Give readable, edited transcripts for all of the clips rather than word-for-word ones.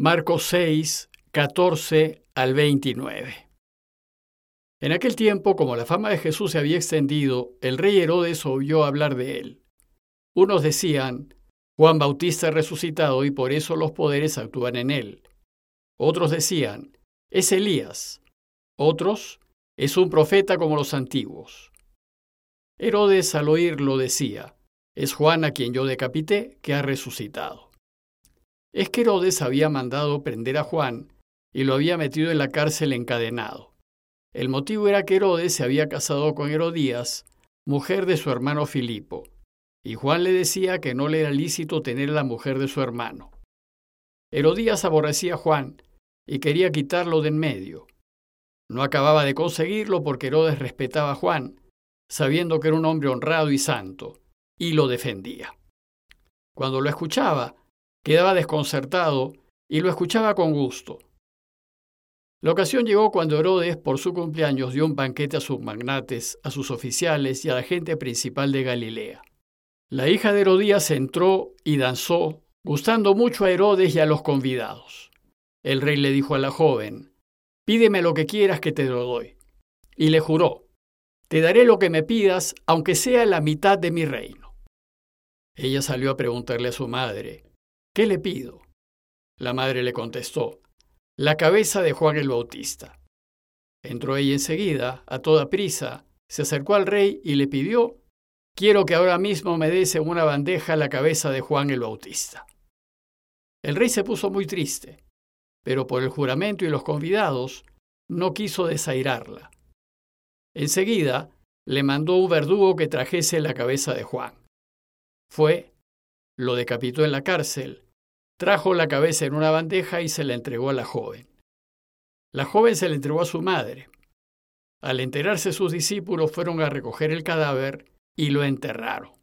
Marcos 6, 14 al 29. En aquel tiempo, como la fama de Jesús se había extendido, el rey Herodes oyó hablar de él. Unos decían, Juan Bautista es resucitado y por eso los poderes actúan en él. Otros decían, es Elías. Otros, es un profeta como los antiguos. Herodes al oírlo decía, es Juan a quien yo decapité, que ha resucitado. Es que Herodes había mandado prender a Juan y lo había metido en la cárcel encadenado. El motivo era que Herodes se había casado con Herodías, mujer de su hermano Filipo, y Juan le decía que no le era lícito tener a la mujer de su hermano. Herodías aborrecía a Juan y quería quitarlo de en medio. No acababa de conseguirlo porque Herodes respetaba a Juan, sabiendo que era un hombre honrado y santo, y lo defendía. Cuando lo escuchaba, quedaba desconcertado y lo escuchaba con gusto. La ocasión llegó cuando Herodes, por su cumpleaños, dio un banquete a sus magnates, a sus oficiales y a la gente principal de Galilea. La hija de Herodías entró y danzó, gustando mucho a Herodes y a los convidados. El rey le dijo a la joven, «Pídeme lo que quieras que te lo doy». Y le juró, «Te daré lo que me pidas, aunque sea la mitad de mi reino». Ella salió a preguntarle a su madre, «¿Qué le pido?». La madre le contestó, «La cabeza de Juan el Bautista». Entró ella enseguida, a toda prisa, se acercó al rey y le pidió, «Quiero que ahora mismo me des en una bandeja la cabeza de Juan el Bautista». El rey se puso muy triste, pero por el juramento y los convidados no quiso desairarla. Enseguida le mandó un verdugo que trajese la cabeza de Juan. Fue, lo decapitó en la cárcel, trajo la cabeza en una bandeja y se la entregó a la joven. La joven se la entregó a su madre. Al enterarse sus discípulos fueron a recoger el cadáver y lo enterraron.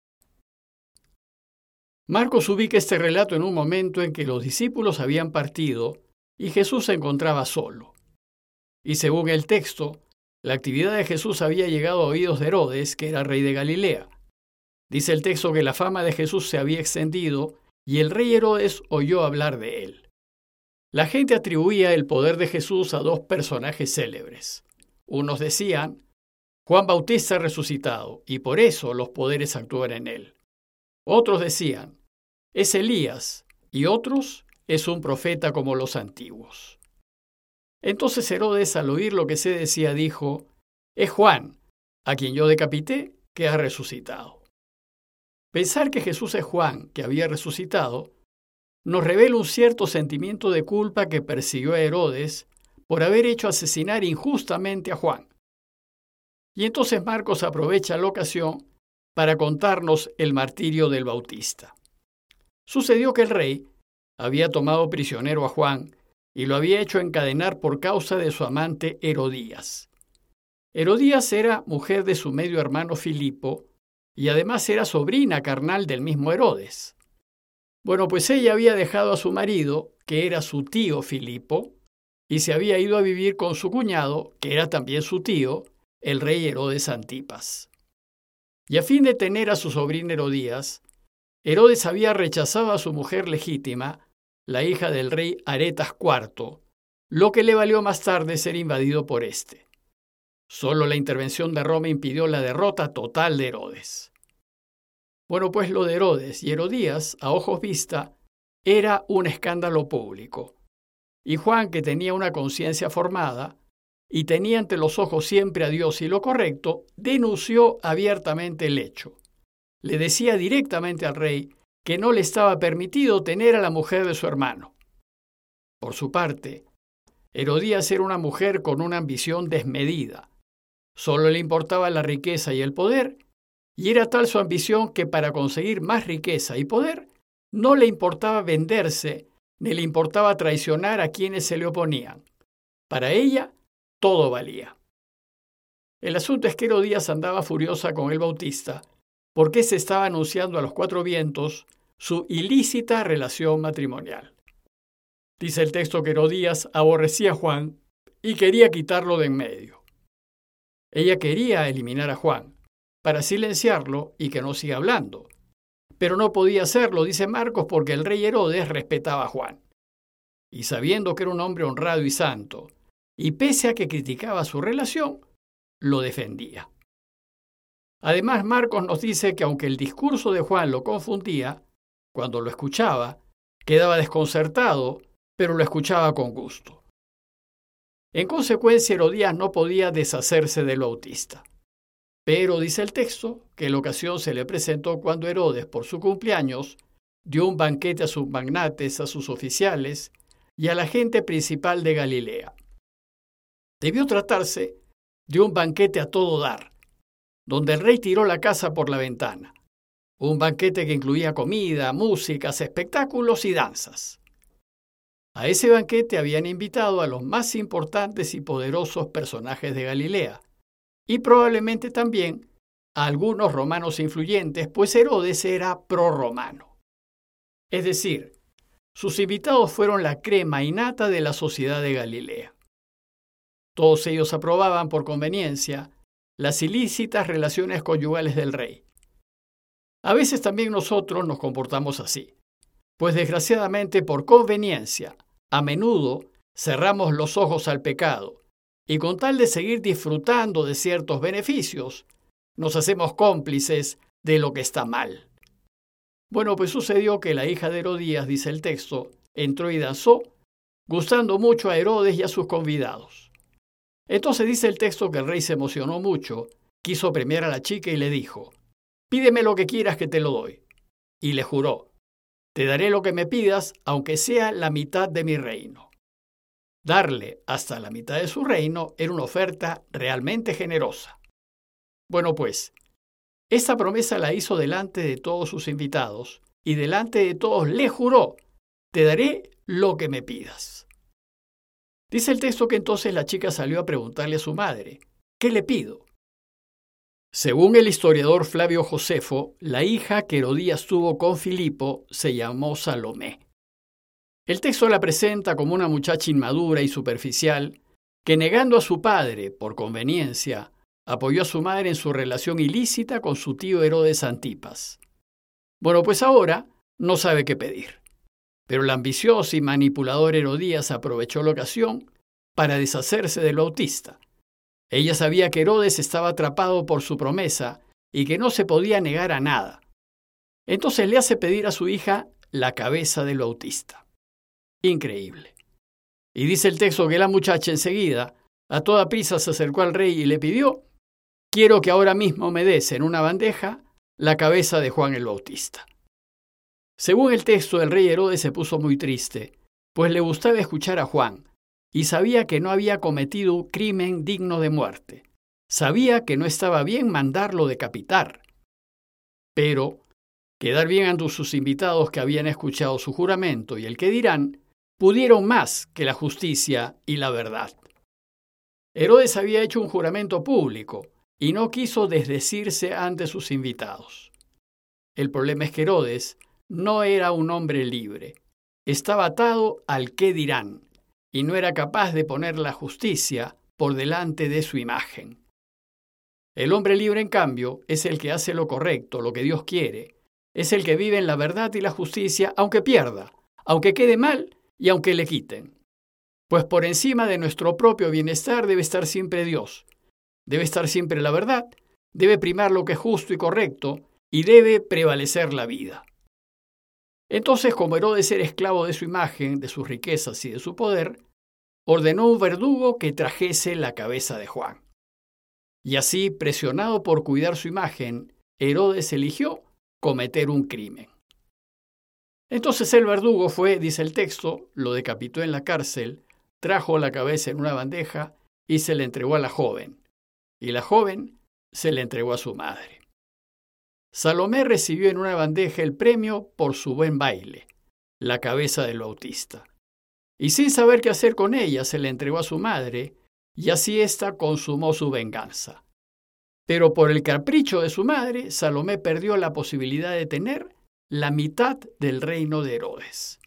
Marcos ubica este relato en un momento en que los discípulos habían partido y Jesús se encontraba solo. Y según el texto, la actividad de Jesús había llegado a oídos de Herodes, que era rey de Galilea. Dice el texto que la fama de Jesús se había extendido y el rey Herodes oyó hablar de él. La gente atribuía el poder de Jesús a dos personajes célebres. Unos decían, Juan Bautista resucitado, y por eso los poderes actúan en él. Otros decían, es Elías, y otros, es un profeta como los antiguos. Entonces Herodes, al oír lo que se decía, dijo, es Juan, a quien yo decapité, que ha resucitado. Pensar que Jesús es Juan, que había resucitado, nos revela un cierto sentimiento de culpa que persiguió a Herodes por haber hecho asesinar injustamente a Juan. Y entonces Marcos aprovecha la ocasión para contarnos el martirio del Bautista. Sucedió que el rey había tomado prisionero a Juan y lo había hecho encadenar por causa de su amante Herodías. Herodías era mujer de su medio hermano Filipo y además era sobrina carnal del mismo Herodes. Bueno, pues ella había dejado a su marido, que era su tío Filipo, y se había ido a vivir con su cuñado, que era también su tío, el rey Herodes Antipas. Y a fin de tener a su sobrina Herodías, Herodes había rechazado a su mujer legítima, la hija del rey Aretas IV, lo que le valió más tarde ser invadido por éste. Solo la intervención de Roma impidió la derrota total de Herodes. Bueno, pues lo de Herodes y Herodías, a ojos vista, era un escándalo público. Y Juan, que tenía una conciencia formada y tenía ante los ojos siempre a Dios y lo correcto, denunció abiertamente el hecho. Le decía directamente al rey que no le estaba permitido tener a la mujer de su hermano. Por su parte, Herodías era una mujer con una ambición desmedida. Solo le importaba la riqueza y el poder, y era tal su ambición que para conseguir más riqueza y poder, no le importaba venderse, ni le importaba traicionar a quienes se le oponían. Para ella, todo valía. El asunto es que Herodías andaba furiosa con el Bautista, porque se estaba anunciando a los cuatro vientos su ilícita relación matrimonial. Dice el texto que Herodías aborrecía a Juan y quería quitarlo de en medio. Ella quería eliminar a Juan, para silenciarlo y que no siga hablando. Pero no podía hacerlo, dice Marcos, porque el rey Herodes respetaba a Juan. y sabiendo que era un hombre honrado y santo, y pese a que criticaba su relación, lo defendía. Además, Marcos nos dice que aunque el discurso de Juan lo confundía, cuando lo escuchaba, quedaba desconcertado, pero lo escuchaba con gusto. En consecuencia, Herodías no podía deshacerse del Bautista. Pero dice el texto que la ocasión se le presentó cuando Herodes, por su cumpleaños, dio un banquete a sus magnates, a sus oficiales y a la gente principal de Galilea. Debió tratarse de un banquete a todo dar, donde el rey tiró la casa por la ventana. Un banquete que incluía comida, músicas, espectáculos y danzas. A ese banquete habían invitado a los más importantes y poderosos personajes de Galilea, y probablemente también a algunos romanos influyentes, pues Herodes era prorromano. Es decir, sus invitados fueron la crema innata de la sociedad de Galilea. Todos ellos aprobaban por conveniencia las ilícitas relaciones conyugales del rey. A veces también nosotros nos comportamos así, pues desgraciadamente por conveniencia, a menudo cerramos los ojos al pecado y con tal de seguir disfrutando de ciertos beneficios, nos hacemos cómplices de lo que está mal. Bueno, pues sucedió que la hija de Herodías, dice el texto, entró y danzó, gustando mucho a Herodes y a sus convidados. Entonces dice el texto que el rey se emocionó mucho, quiso premiar a la chica y le dijo: «Pídeme lo que quieras que te lo doy». Y le juró: «Te daré lo que me pidas, aunque sea la mitad de mi reino». Darle hasta la mitad de su reino era una oferta realmente generosa. Bueno, pues, esta promesa la hizo delante de todos sus invitados y delante de todos le juró: «Te daré lo que me pidas». Dice el texto que entonces la chica salió a preguntarle a su madre: «¿Qué le pido?». Según el historiador Flavio Josefo, la hija que Herodías tuvo con Filipo se llamó Salomé. El texto la presenta como una muchacha inmadura y superficial que, negando a su padre por conveniencia, apoyó a su madre en su relación ilícita con su tío Herodes Antipas. Bueno, pues ahora no sabe qué pedir. Pero el ambicioso y manipulador Herodías aprovechó la ocasión para deshacerse del Bautista. Ella sabía que Herodes estaba atrapado por su promesa y que no se podía negar a nada. Entonces le hace pedir a su hija la cabeza del Bautista. Increíble. Y dice el texto que la muchacha enseguida, a toda prisa, se acercó al rey y le pidió: «Quiero que ahora mismo me des en una bandeja la cabeza de Juan el Bautista». Según el texto, el rey Herodes se puso muy triste, pues le gustaba escuchar a Juan, y sabía que no había cometido un crimen digno de muerte. Sabía que no estaba bien mandarlo decapitar. Pero quedar bien ante sus invitados que habían escuchado su juramento y el que dirán, pudieron más que la justicia y la verdad. Herodes había hecho un juramento público y no quiso desdecirse ante sus invitados. El problema es que Herodes no era un hombre libre. Estaba atado al qué dirán y no era capaz de poner la justicia por delante de su imagen. El hombre libre, en cambio, es el que hace lo correcto, lo que Dios quiere. Es el que vive en la verdad y la justicia, aunque pierda, aunque quede mal y aunque le quiten. Pues por encima de nuestro propio bienestar debe estar siempre Dios. Debe estar siempre la verdad, debe primar lo que es justo y correcto y debe prevalecer la vida. Entonces, como Herodes era esclavo de su imagen, de sus riquezas y de su poder, ordenó un verdugo que trajese la cabeza de Juan. Y así, presionado por cuidar su imagen, Herodes eligió cometer un crimen. Entonces el verdugo fue, dice el texto, lo decapitó en la cárcel, trajo la cabeza en una bandeja y se le entregó a la joven. Y la joven se le entregó a su madre. Salomé recibió en una bandeja el premio por su buen baile, la cabeza del Bautista. Y sin saber qué hacer con ella, se la entregó a su madre, y así ésta consumó su venganza. Pero por el capricho de su madre, Salomé perdió la posibilidad de tener la mitad del reino de Herodes.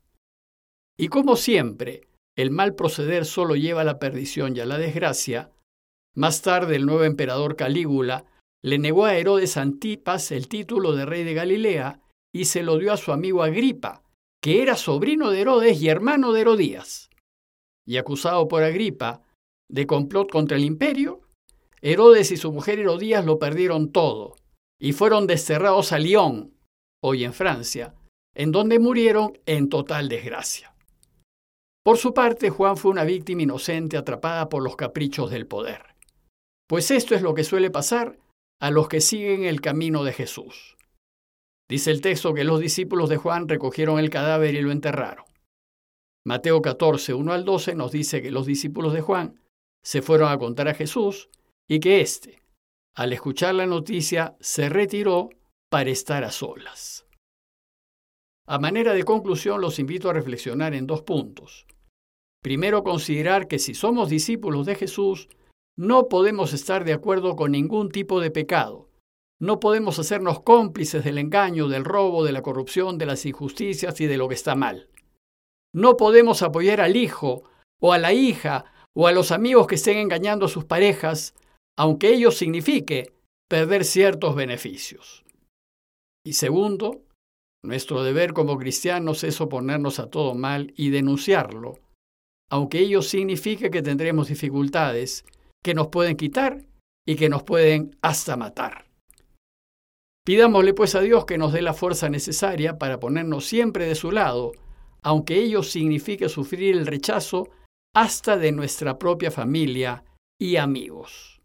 Y como siempre, el mal proceder solo lleva a la perdición y a la desgracia, más tarde el nuevo emperador Calígula le negó a Herodes Antipas el título de rey de Galilea y se lo dio a su amigo Agripa, que era sobrino de Herodes y hermano de Herodías, y acusado por Agripa de complot contra el imperio, Herodes y su mujer Herodías lo perdieron todo y fueron desterrados a Lyon, hoy en Francia, en donde murieron en total desgracia. Por su parte, Juan fue una víctima inocente atrapada por los caprichos del poder. Pues esto es lo que suele pasar a los que siguen el camino de Jesús. Dice el texto que los discípulos de Juan recogieron el cadáver y lo enterraron. Mateo 14, 1 al 12 nos dice que los discípulos de Juan se fueron a contar a Jesús y que éste, al escuchar la noticia, se retiró para estar a solas. A manera de conclusión, los invito a reflexionar en 2 puntos. Primero, considerar que si somos discípulos de Jesús, no podemos estar de acuerdo con ningún tipo de pecado. No podemos hacernos cómplices del engaño, del robo, de la corrupción, de las injusticias y de lo que está mal. No podemos apoyar al hijo o a la hija o a los amigos que estén engañando a sus parejas, aunque ello signifique perder ciertos beneficios. Y segundo, nuestro deber como cristianos es oponernos a todo mal y denunciarlo, aunque ello signifique que tendremos dificultades que nos pueden quitar y que nos pueden hasta matar. Pidámosle pues a Dios que nos dé la fuerza necesaria para ponernos siempre de su lado, aunque ello signifique sufrir el rechazo hasta de nuestra propia familia y amigos.